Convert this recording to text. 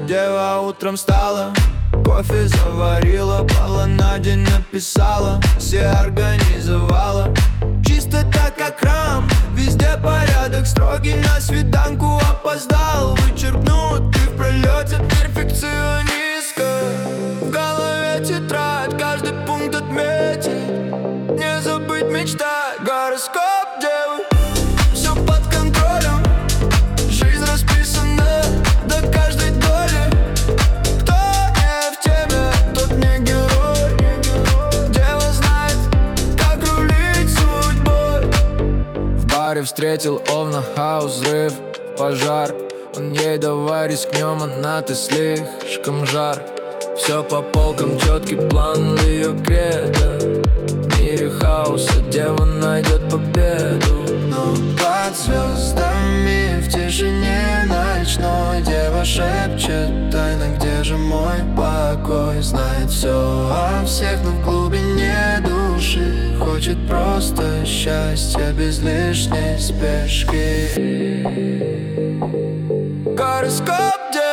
Дева утром встала, кофе заварила, план на день написала, все организовала. Чистота как храм, везде порядок строгий, на свиданку опоздал. Вычеркнутый в пролете перфекционистка. В голове тетрадь, каждый пункт отметить, не забыть мечтать. Гороскоп девы, все под контролем, жизнь расписана до каждой доли. Кто не в теме, тот не герой. Дева знает, как рулить судьбой. В баре встретил овна, хаос, взрыв, пожар. Он ей: давай рискнем, она: ты слишком жар. Все по полкам, четкий план, ее кредо. В мире хаоса дева найдет победу. Но под звездами в тишине ночной дева шепчет тайно: где же мой покой? Знает все о всех, но в глубине души хочет просто счастья без лишней спешки. Гороскоп дева.